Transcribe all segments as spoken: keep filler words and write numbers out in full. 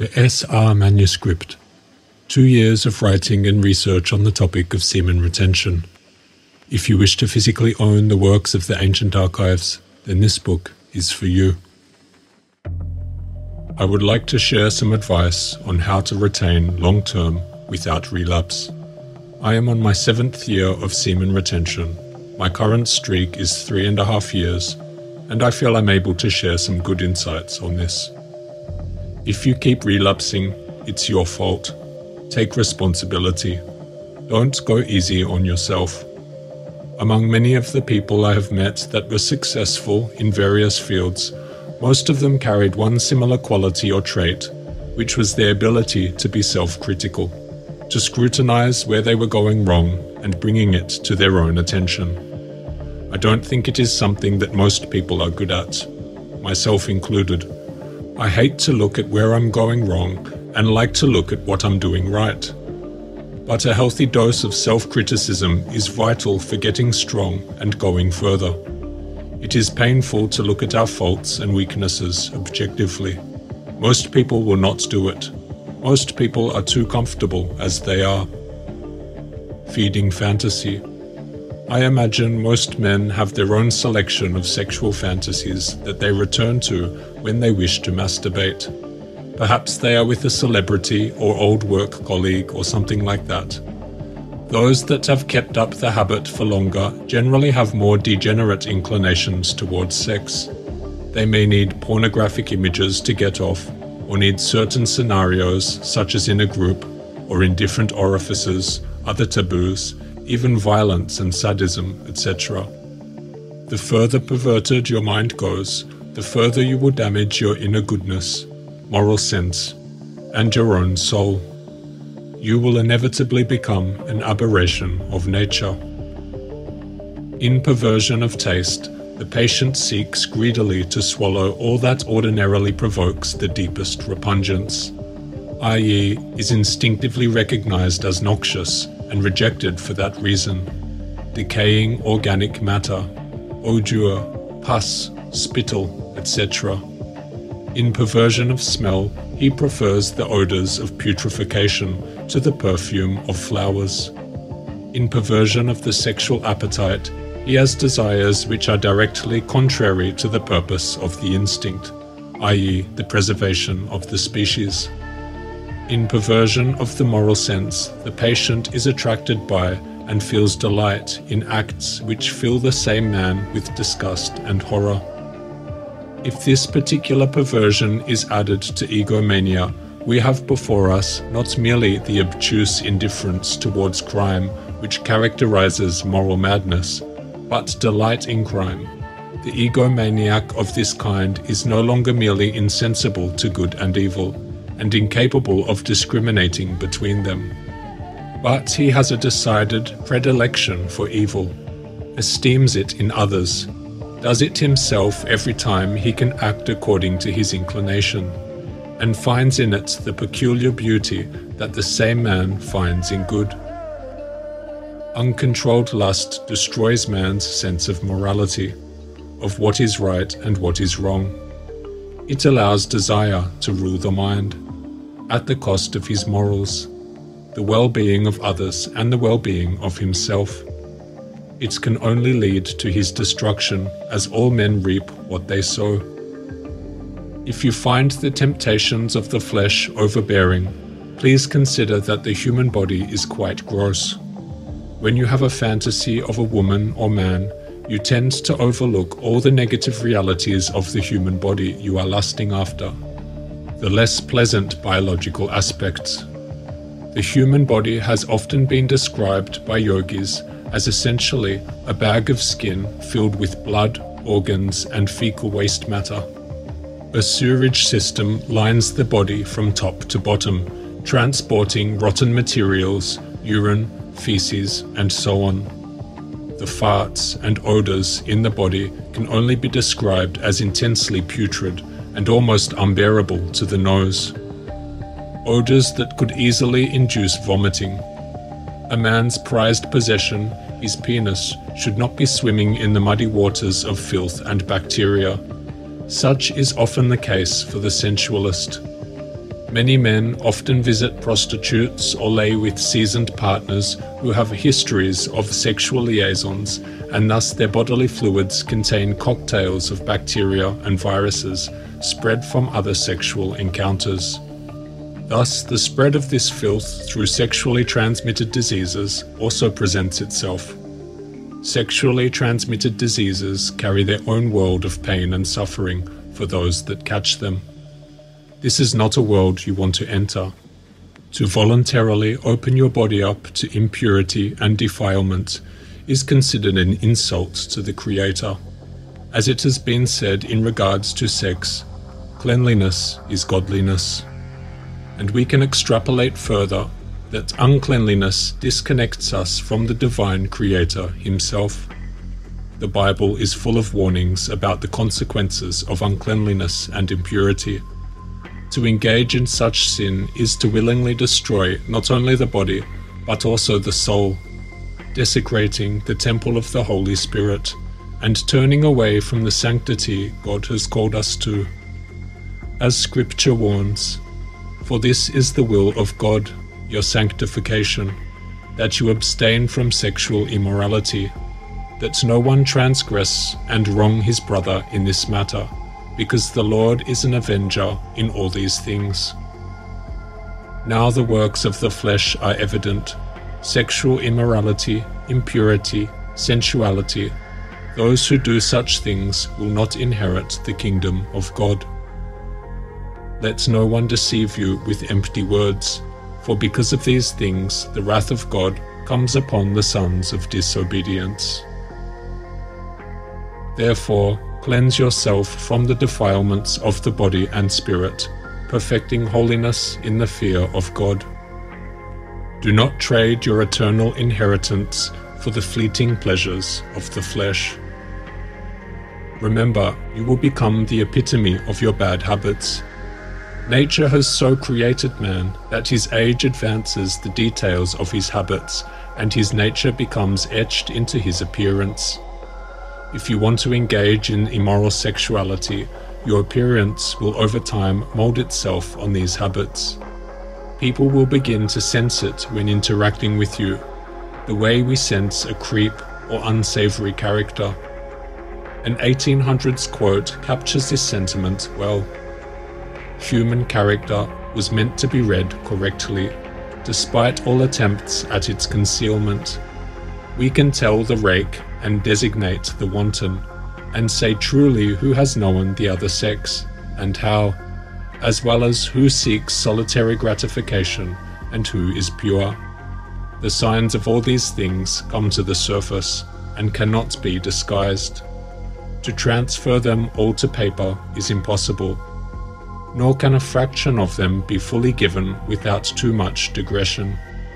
The S R Manuscript. Two years of writing and research on the topic of semen retention. If you wish to physically own the works of the ancient archives, then this book is for you. I would like to share some advice on how to retain long-term without relapse. I am on my seventh year of semen retention. My current streak is three and a half years, and I feel I'm able to share some good insights on this. If you keep relapsing, it's your fault. Take responsibility. Don't go easy on yourself. Among many of the people I have met that were successful in various fields, most of them carried one similar quality or trait, which was their ability to be self-critical, to scrutinize where they were going wrong and bringing it to their own attention. I don't think it is something that most people are good at, myself included. I hate to look at where I'm going wrong and like to look at what I'm doing right. But a healthy dose of self-criticism is vital for getting strong and going further. It is painful to look at our faults and weaknesses objectively. Most people will not do it. Most people are too comfortable as they are. Feeding fantasy. I imagine most men have their own selection of sexual fantasies that they return to when they wish to masturbate. Perhaps they are with a celebrity or old work colleague or something like that. Those that have kept up the habit for longer generally have more degenerate inclinations towards sex. They may need pornographic images to get off, or need certain scenarios, such as in a group, or in different orifices, other taboos, even violence and sadism, et cetera. The further perverted your mind goes, the further you will damage your inner goodness, moral sense, and your own soul. You will inevitably become an aberration of nature. In perversion of taste, the patient seeks greedily to swallow all that ordinarily provokes the deepest repugnance, that is, is instinctively recognized as noxious and rejected for that reason. Decaying organic matter, odor, pus, spittle, et cetera. In perversion of smell, he prefers the odors of putrefaction to the perfume of flowers. In perversion of the sexual appetite, he has desires which are directly contrary to the purpose of the instinct, that is, the preservation of the species. In perversion of the moral sense, the patient is attracted by and feels delight in acts which fill the same man with disgust and horror. If this particular perversion is added to egomania, we have before us not merely the obtuse indifference towards crime which characterizes moral madness, but delight in crime. The egomaniac of this kind is no longer merely insensible to good and evil, and incapable of discriminating between them, but he has a decided predilection for evil, esteems it in others, does it himself every time he can act according to his inclination, and finds in it the peculiar beauty that the same man finds in good. Uncontrolled lust destroys man's sense of morality, of what is right and what is wrong. It allows desire to rule the mind, at the cost of his morals, the well-being of others and the well-being of himself. It can only lead to his destruction, as all men reap what they sow. If you find the temptations of the flesh overbearing, please consider that the human body is quite gross. When you have a fantasy of a woman or man, you tend to overlook all the negative realities of the human body you are lusting after, the less pleasant biological aspects. The human body has often been described by yogis as essentially a bag of skin filled with blood, organs, and fecal waste matter. A sewerage system lines the body from top to bottom, transporting rotten materials, urine, feces, and so on. The farts and odors in the body can only be described as intensely putrid and almost unbearable to the nose. Odors that could easily induce vomiting. A man's prized possession, his penis, should not be swimming in the muddy waters of filth and bacteria. Such is often the case for the sensualist. Many men often visit prostitutes or lay with seasoned partners who have histories of sexual liaisons, and thus their bodily fluids contain cocktails of bacteria and viruses spread from other sexual encounters. Thus, the spread of this filth through sexually transmitted diseases also presents itself. Sexually transmitted diseases carry their own world of pain and suffering for those that catch them. This is not a world you want to enter. To voluntarily open your body up to impurity and defilement is considered an insult to the Creator. As it has been said in regards to sex, cleanliness is godliness. And we can extrapolate further that uncleanliness disconnects us from the divine Creator Himself. The Bible is full of warnings about the consequences of uncleanliness and impurity. To engage in such sin is to willingly destroy not only the body, but also the soul, desecrating the temple of the Holy Spirit, and turning away from the sanctity God has called us to. As Scripture warns, "For this is the will of God, your sanctification, that you abstain from sexual immorality, that no one transgress and wrong his brother in this matter, because the Lord is an avenger in all these things." Now the works of the flesh are evident: sexual immorality, impurity, sensuality. Those who do such things will not inherit the kingdom of God. Let no one deceive you with empty words, for because of these things the wrath of God comes upon the sons of disobedience. Therefore, cleanse yourself from the defilements of the body and spirit, perfecting holiness in the fear of God. Do not trade your eternal inheritance for the fleeting pleasures of the flesh. Remember, you will become the epitome of your bad habits. Nature has so created man that his age advances the details of his habits, and his nature becomes etched into his appearance. If you want to engage in immoral sexuality, your appearance will over time mold itself on these habits. People will begin to sense it when interacting with you, the way we sense a creep or unsavory character. An eighteen hundreds quote captures this sentiment well. Human character was meant to be read correctly, despite all attempts at its concealment. We can tell the rake and designate the wanton, and say truly who has known the other sex, and how, as well as who seeks solitary gratification and who is pure. The signs of all these things come to the surface and cannot be disguised. To transfer them all to paper is impossible, nor can a fraction of them be fully given without too much digression.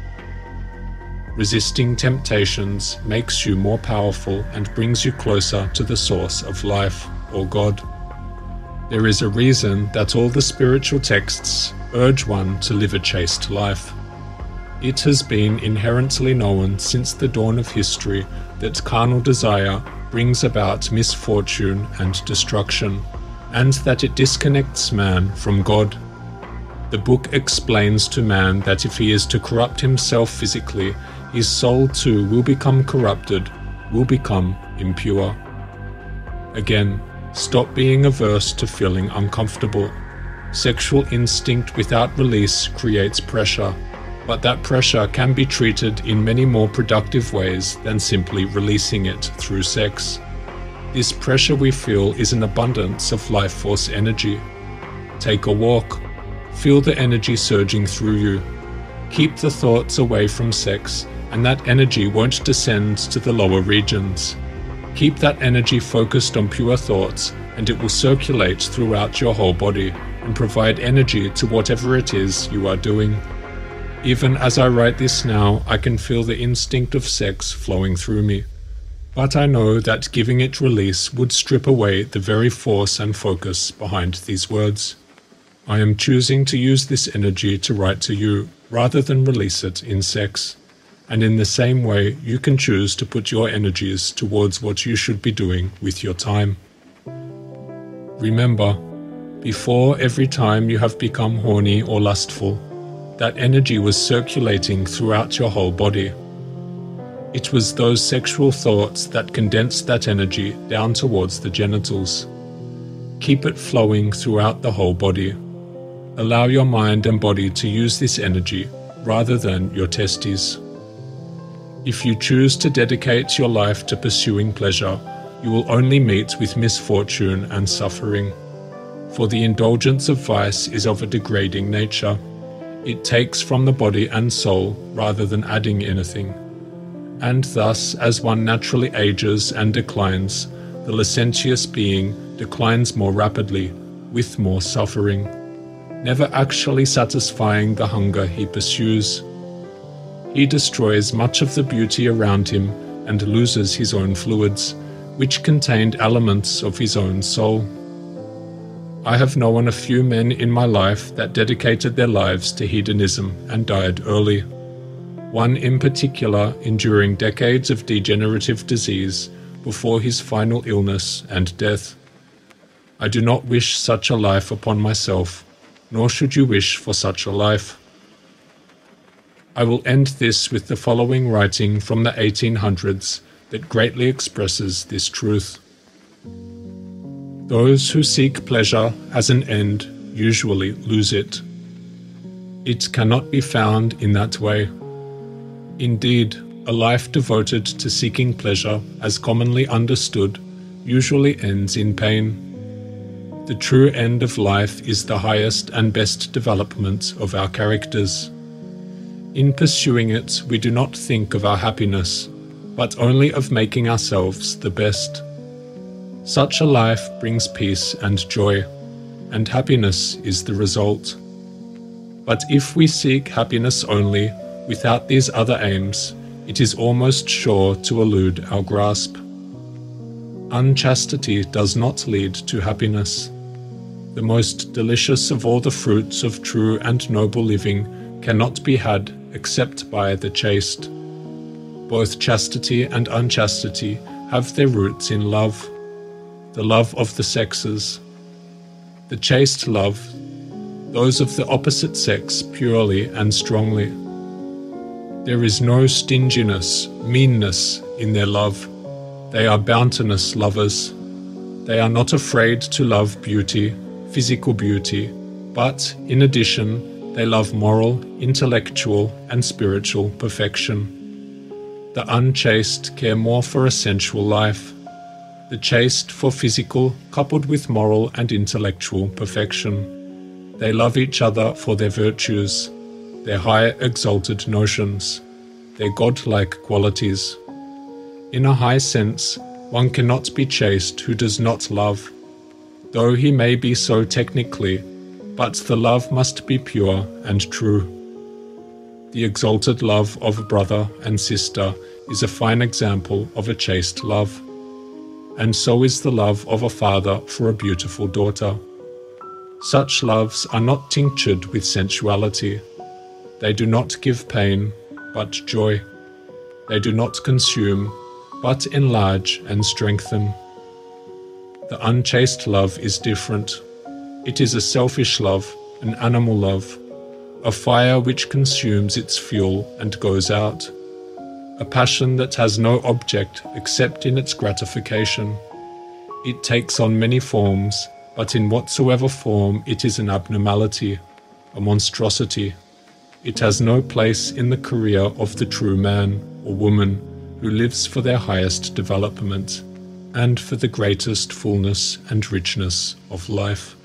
Resisting temptations makes you more powerful and brings you closer to the source of life, or God. There is a reason that all the spiritual texts urge one to live a chaste life. It has been inherently known since the dawn of history that carnal desire brings about misfortune and destruction, and that it disconnects man from God. The book explains to man that if he is to corrupt himself physically, his soul too will become corrupted, will become impure. Again, stop being averse to feeling uncomfortable. Sexual instinct without release creates pressure, but that pressure can be treated in many more productive ways than simply releasing it through sex. This pressure we feel is an abundance of life force energy. Take a walk. Feel the energy surging through you. Keep the thoughts away from sex, and that energy won't descend to the lower regions. Keep that energy focused on pure thoughts, and it will circulate throughout your whole body and provide energy to whatever it is you are doing. Even as I write this now, I can feel the instinct of sex flowing through me. But I know that giving it release would strip away the very force and focus behind these words. I am choosing to use this energy to write to you, rather than release it in sex. And in the same way, you can choose to put your energies towards what you should be doing with your time. Remember, Before every time you have become horny or lustful, that energy was circulating throughout your whole body. It was those sexual thoughts that condensed that energy down towards the genitals. Keep it flowing throughout the whole body. Allow your mind and body to use this energy rather than your testes. If you choose to dedicate your life to pursuing pleasure, you will only meet with misfortune and suffering. For the indulgence of vice is of a degrading nature. It takes from the body and soul rather than adding anything. And thus, as one naturally ages and declines, the licentious being declines more rapidly, with more suffering, never actually satisfying the hunger he pursues. He destroys much of the beauty around him and loses his own fluids, which contained elements of his own soul. I have known a few men in my life that dedicated their lives to hedonism and died early. One in particular enduring decades of degenerative disease before his final illness and death. I do not wish such a life upon myself, nor should you wish for such a life. I will end this with the following writing from the eighteen hundreds that greatly expresses this truth. Those who seek pleasure as an end usually lose it. It cannot be found in that way. Indeed, a life devoted to seeking pleasure, as commonly understood, usually ends in pain. The true end of life is the highest and best development of our characters. In pursuing it, we do not think of our happiness, but only of making ourselves the best. Such a life brings peace and joy, and happiness is the result. But if we seek happiness only, without these other aims, it is almost sure to elude our grasp. Unchastity does not lead to happiness. The most delicious of all the fruits of true and noble living cannot be had except by the chaste. Both chastity and unchastity have their roots in love, the love of the sexes. The chaste love those of the opposite sex purely and strongly. There is no stinginess, meanness in their love. They are bounteous lovers. They are not afraid to love beauty, physical beauty, but, in addition, they love moral, intellectual, and spiritual perfection. The unchaste care more for a sensual life, the chaste for physical, coupled with moral and intellectual perfection. They love each other for their virtues, their high exalted notions, their godlike qualities. In a high sense, one cannot be chaste who does not love, though he may be so technically, but the love must be pure and true. The exalted love of a brother and sister is a fine example of a chaste love, and so is the love of a father for a beautiful daughter. Such loves are not tinctured with sensuality. They do not give pain, but joy. They do not consume, but enlarge and strengthen. The unchaste love is different. It is a selfish love, an animal love, a fire which consumes its fuel and goes out, a passion that has no object except in its gratification. It takes on many forms, but in whatsoever form it is an abnormality, a monstrosity. It has no place in the career of the true man or woman who lives for their highest development and for the greatest fullness and richness of life.